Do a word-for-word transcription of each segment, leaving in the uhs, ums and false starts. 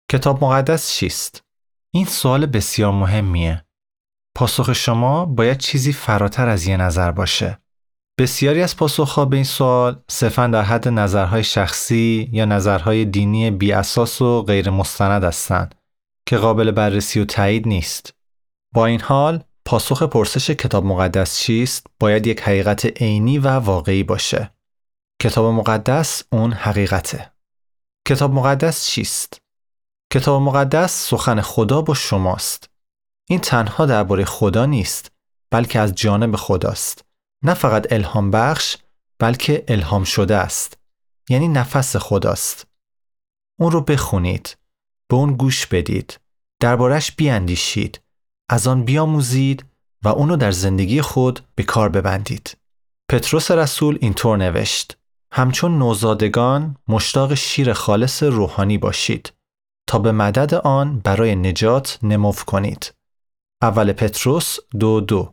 کتاب مقدس چیست؟ این سوال بسیار مهمیه. پاسخ شما باید چیزی فراتر از یه نظر باشه. بسیاری از پاسخ‌ها به این سوال صرفاً در حد نظرهای شخصی یا نظرهای دینی بی اساس و غیر مستند هستند که قابل بررسی و تایید نیست. با این حال، پاسخ پرسش کتاب مقدس چیست باید یک حقیقت عینی و واقعی باشه. کتاب مقدس اون حقیقته. کتاب مقدس چیست؟ کتاب مقدس سخن خدا با شماست. این تنها درباره خدا نیست، بلکه از جانب خداست. نه فقط الهام بخش، بلکه الهام شده است. یعنی نفس خداست. اون رو بخونید، به اون گوش بدید، دربارش بیاندیشید، از آن بیاموزید و اونو در زندگی خود به کار ببندید. پتروس رسول اینطور نوشت: همچون نوزادگان مشتاق شیر خالص روحانی باشید تا به مدد آن برای نجات نمو کنید. اول پتروس دو دو.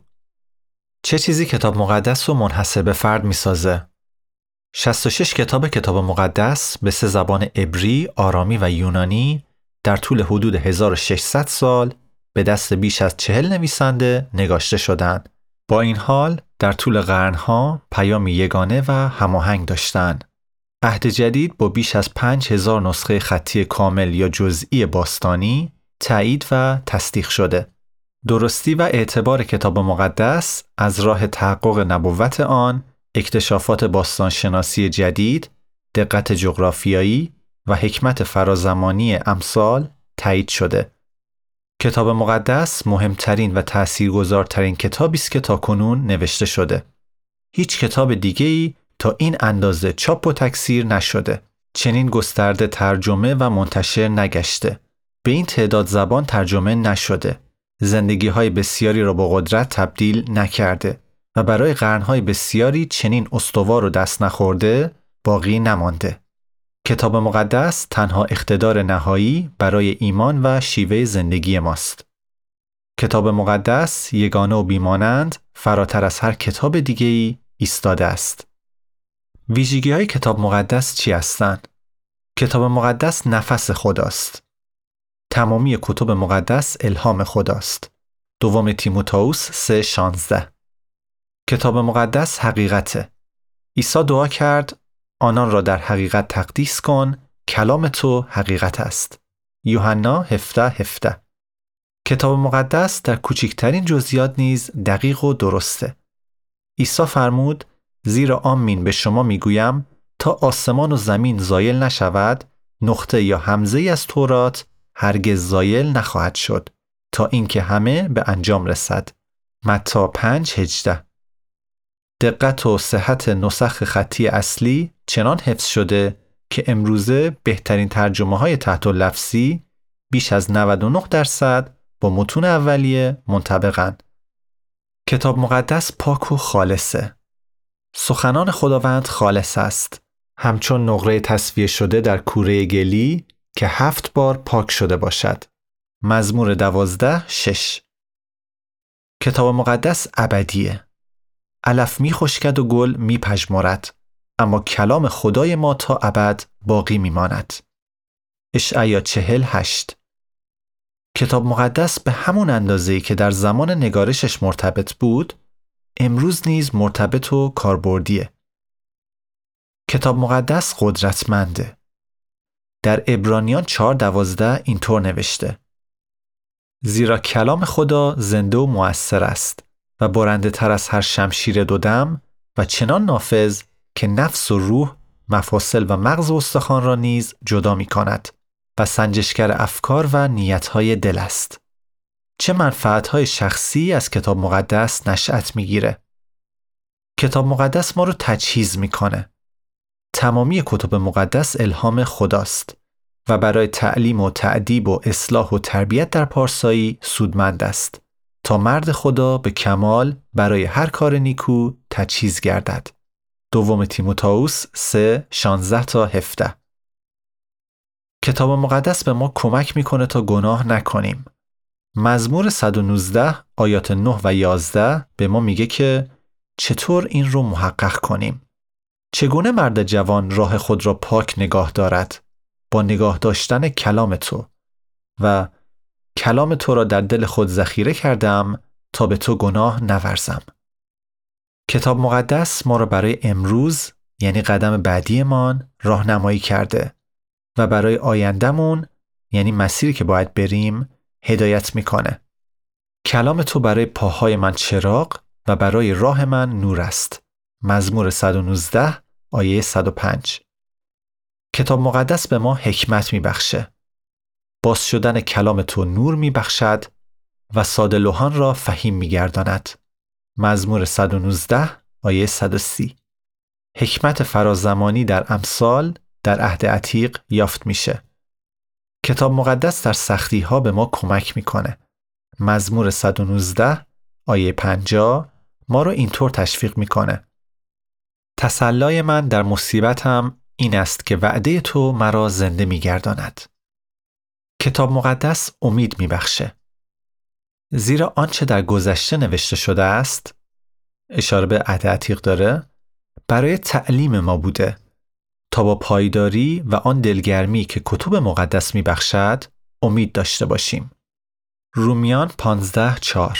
چه چیزی کتاب مقدس رو منحصر به فرد می سازه؟ شصت و شش کتاب کتاب مقدس به سه زبان عبری، آرامی و یونانی در طول حدود هزار و ششصد سال به دست بیش از چهل نویسنده نگاشته شدند. با این حال در طول قرنها پیامی یگانه و هماهنگ داشتند. عهد جدید با بیش از پنج هزار نسخه خطی کامل یا جزئی باستانی تایید و تصدیق شده. درستی و اعتبار کتاب مقدس از راه تحقق نبوت آن، اکتشافات باستانشناسی جدید، دقت جغرافیایی و حکمت فرازمانی امثال تایید شده. کتاب مقدس مهمترین و تأثیرگذارترین کتابی است که تاکنون نوشته شده. هیچ کتاب دیگه‌ای تا این اندازه چاپ و تکثیر نشده. چنین گسترده ترجمه و منتشر نگشته. به این تعداد زبان ترجمه نشده. زندگی‌های بسیاری را با قدرت تبدیل نکرده و برای قرن‌های بسیاری چنین استوار و دست نخورده باقی نمانده. کتاب مقدس تنها اقتدار نهایی برای ایمان و شیوه زندگی ماست. کتاب مقدس یگانه و بیمانند فراتر از هر کتاب دیگه‌ای ایستاده است. ویژگی‌های کتاب مقدس چی هستند؟ کتاب مقدس نفس خداست. تمامی کتب مقدس الهام خداست. دوم تیموتائوس سه شانزده. کتاب مقدس حقیقته. عیسی دعا کرد آنان را در حقیقت تقدیس کن، کلام تو حقیقت است. یوحنا هفده هفده. کتاب مقدس در کوچکترین جزئیات نیز دقیق و درسته. عیسی فرمود زیرا آمین به شما میگویم تا آسمان و زمین زایل نشود، نقطه یا همزه از تورات هرگز زایل نخواهد شد تا اینکه همه به انجام رسد. متی پنج هجده. دقت و صحت نسخ خطی اصلی چنان حفظ شده که امروزه بهترین ترجمه های تحت لفظی بیش از نود و نه درصد با متون اولیه منطبقند. کتاب مقدس پاک و خالصه. سخنان خداوند خالص است، همچون نقره تصفیه شده در کوره گلی که هفت بار پاک شده باشد. مزمور دوازده شش. کتاب مقدس ابدیه. علف می خشکد و گل می پژمرد، اما کلام خدای ما تا ابد باقی می ماند. اشعیا چهل هشت. کتاب مقدس به همون اندازه‌ای که در زمان نگارشش مرتبط بود، امروز نیز مرتبط و کاربردیه. کتاب مقدس قدرتمنده. در عبرانیان چهار دوازده اینطور نوشته: زیرا کلام خدا زنده و مؤثر است و برنده تر از هر شمشیر دودم و چنان نافذ که نفس و روح، مفاصل و مغز و استخوان را نیز جدا می کند و سنجشگر افکار و نیتهای دل است. چه منفعتهای شخصی از کتاب مقدس نشأت می گیره؟ کتاب مقدس ما رو تجهیز می کنه. تمامی کتب مقدس الهام خداست و برای تعلیم و تأدیب و اصلاح و تربیت در پارسایی سودمند است تا مرد خدا به کمال برای هر کار نیکو تجهیز گردد. دوم تیموتائوس سه شانزده تا هفده. کتاب مقدس به ما کمک میکنه تا گناه نکنیم. مزمور صد و نوزده آیات نه و یازده به ما میگه که چطور این رو محقق کنیم. چگونه مرد جوان راه خود را پاک نگاه دارد؟ با نگاه داشتن کلام تو و کلام تو را در دل خود ذخیره کردم تا به تو گناه نورزم. کتاب مقدس ما را برای امروز، یعنی قدم بعدیمان، راهنمایی کرده و برای آیندمون، یعنی مسیری که باید بریم، هدایت میکنه. کلام تو برای پاهای من چراغ و برای راه من نور است. مزمور صد و نوزده آیه صد و پنج. کتاب مقدس به ما حکمت میبخشه. باز شدن کلام تو نور میبخشد و ساده لوحان را فهیم میگرداند. مزمور صد و نوزده آیه صد و سی. حکمت فرازمانی در امثال در عهد عتیق یافت میشه. کتاب مقدس در سختی ها به ما کمک میکنه. مزمور صد و نوزده آیه پنجاه ما رو اینطور تشویق میکنه: تسلای من در مصیبتم این است که وعده تو مرا زنده میگرداند. کتاب مقدس امید میبخشه. زیرا آنچه در گذشته نوشته شده است، اشاره به عهد عتیق داره، برای تعلیم ما بوده تا با پایداری و آن دلگرمی که کتب مقدس میبخشد امید داشته باشیم. رومیان پانزده چهار.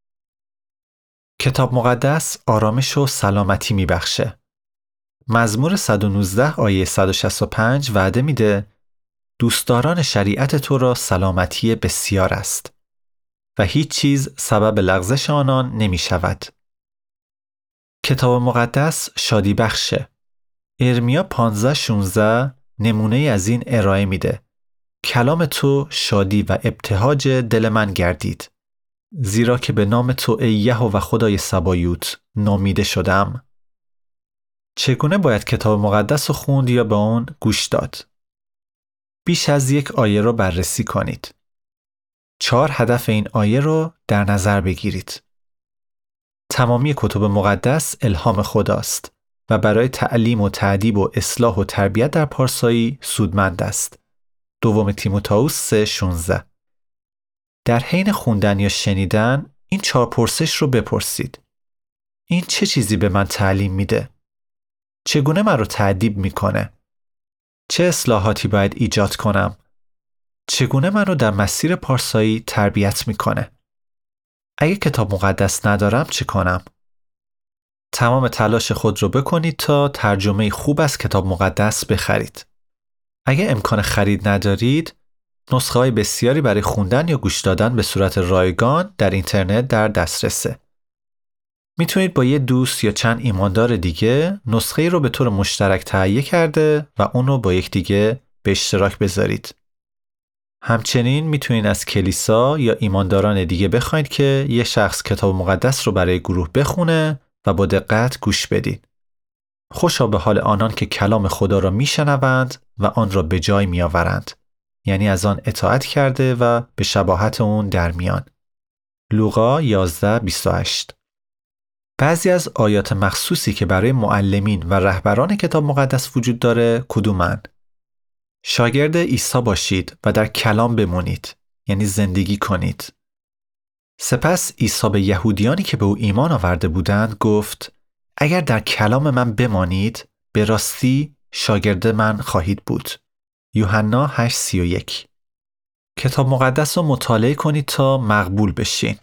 کتاب مقدس آرامش و سلامتی میبخشه. مزمور صد و نوزده آیه صد و شصت و پنج وعده میده: دوستداران شریعت تو را سلامتی بسیار است و هیچ چیز سبب لغزش آنان نمی شود. کتاب مقدس شادی بخشه. ارمیا پانزده شانزده نمونه از این ارائه میده: کلام تو شادی و ابتهاج دل من گردید، زیرا که به نام تو ای یهوه خدای سبایوت نامیده شدم. چگونه باید کتاب مقدس رو خوند یا به اون گوش داد؟ بیش از یک آیه رو بررسی کنید. چهار هدف این آیه رو در نظر بگیرید. تمامی کتب مقدس الهام خداست و برای تعلیم و تعدیب و اصلاح و تربیت در پارسایی سودمند است. دوم تیموتائوس سه شانزده. در حین خوندن یا شنیدن این چهار پرسش رو بپرسید: این چه چیزی به من تعلیم میده؟ چگونه من رو تعدیب میکنه؟ چه اصلاحاتی باید ایجاد کنم؟ چگونه من رو در مسیر پارسایی تربیت میکنه؟ اگه کتاب مقدس ندارم چه کنم؟ تمام تلاش خود رو بکنید تا ترجمه خوب از کتاب مقدس بخرید. اگه امکان خرید ندارید، نسخه های بسیاری برای خوندن یا گوش دادن به صورت رایگان در اینترنت در دسترسه. میتونید با یه دوست یا چند ایماندار دیگه نسخه رو به طور مشترک تهیه کرده و اون رو با یک دیگه به اشتراک بذارید. همچنین میتونید از کلیسا یا ایمانداران دیگه بخواید که یه شخص کتاب مقدس رو برای گروه بخونه و با دقت گوش بدید. خوشا به حال آنان که کلام خدا را میشنوند و آن را به جای میآورند، یعنی از آن اطاعت کرده و به شباهت اون در میان. لوقا یازده بیست و هشت. بعضی از آیات مخصوصی که برای معلمین و رهبران کتاب مقدس وجود داره کدومن؟ شاگرد عیسی باشید و در کلام بمونید، یعنی زندگی کنید. سپس عیسی به یهودیانی که به او ایمان آورده بودند گفت: اگر در کلام من بمانید به راستی شاگرد من خواهید بود. یوحنا هشت سی و یک. کتاب مقدس رو مطالعه کنید تا مقبول بشین.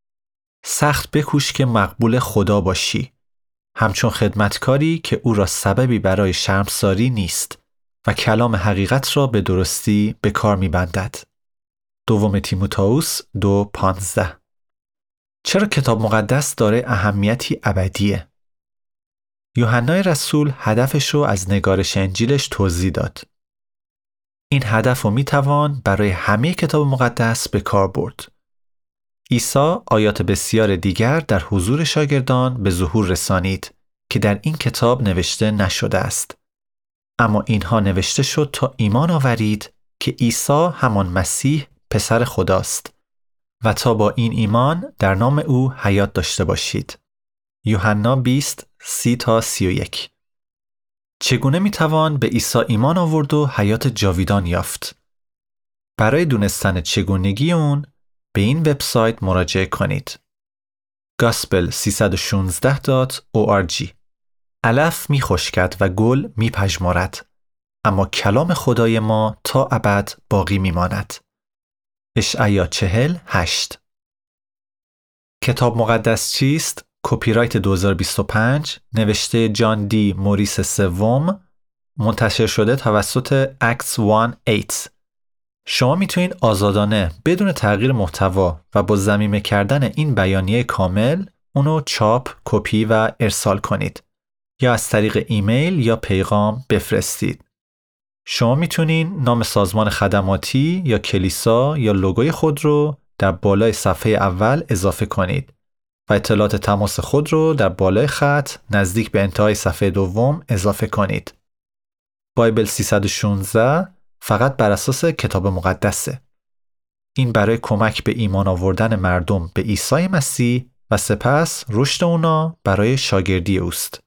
سخت بکوش که مقبول خدا باشی، همچون خدمتکاری که او را سببی برای شرمساری نیست و کلام حقیقت را به درستی به کار می‌بندد. دوم تیموتائوس دو پانزده. چرا کتاب مقدس داره اهمیتی ابدیه؟ یوحنای رسول هدفش رو از نگارش انجیلش توضیح داد. این هدف رو میتوان برای همه کتاب مقدس به کار برد. عیسی آیات بسیار دیگر در حضور شاگردان به ظهور رسانید که در این کتاب نوشته نشده است. اما اینها نوشته شد تا ایمان آورید که عیسی همان مسیح پسر خداست و تا با این ایمان در نام او حیات داشته باشید. یوحنا بیست سی تا سی و یک. چگونه میتوان به عیسی ایمان آورد و حیات جاویدان یافت؟ برای دونستن چگونگی اون به این وبسایت مراجعه کنید: گاسپل سیصد و شانزده دات او آر جی. علف می خشکد و گل می پژمرد، اما کلام خدای ما تا ابد باقی می ماند. اشعیا چهل هشت. کتاب مقدس چیست؟ کپی رایت دو هزار و بیست و پنج، نوشته جان دی موریس سوم، منتشر شده توسط اکس وان ایت. شما میتونید آزادانه بدون تغییر محتوا و با ضمیمه کردن این بیانیه کامل اونو چاپ، کپی و ارسال کنید یا از طریق ایمیل یا پیغام بفرستید. شما میتونید نام سازمان خدماتی یا کلیسا یا لوگوی خود رو در بالای صفحه اول اضافه کنید و اطلاعات تماس خود رو در بالای خط نزدیک به انتهای صفحه دوم اضافه کنید. بایبل سیصد و شانزده فقط بر اساس کتاب مقدسه. این برای کمک به ایمان آوردن مردم به عیسی مسیح و سپس رشد اونا برای شاگردی اوست.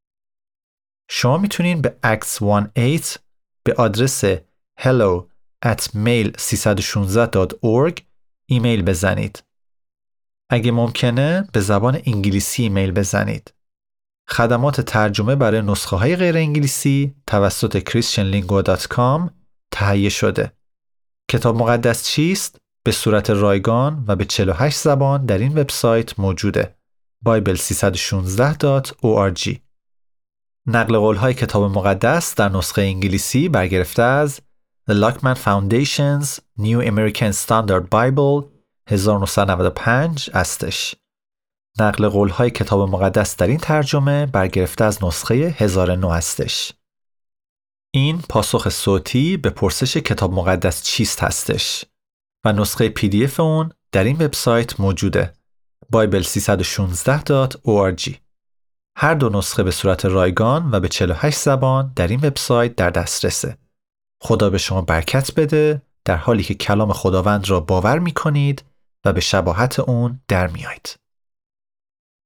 شما میتونین به اکس وان ایت به آدرس hello at mail سیصد و شانزده دات org ایمیل بزنید. اگه ممکنه به زبان انگلیسی ایمیل بزنید. خدمات ترجمه برای نسخه های غیر انگلیسی توسط کریستین لینگوا دات کام تهیه شده. کتاب مقدس چیست؟ به صورت رایگان و به چهل و هشت زبان در این وبسایت موجوده. بایبل سیصد و شانزده دات org. نقل قول‌های کتاب مقدس در نسخه انگلیسی برگرفته از The Lockman Foundation's New American Standard Bible هزار و نهصد و نود و پنج استش. نقل قول‌های کتاب مقدس در این ترجمه برگرفته از نسخه هزار و نه استش. این پاسخ صوتی به پرسش کتاب مقدس چیست هستش و نسخه پی دی اف اون در این وبسایت موجوده. بایبل سیصد و شانزده دات org. هر دو نسخه به صورت رایگان و به چهل و هشت زبان در این وبسایت در دسترسه. خدا به شما برکت بده در حالی که کلام خداوند را باور می کنید و به شباهت اون در میایید.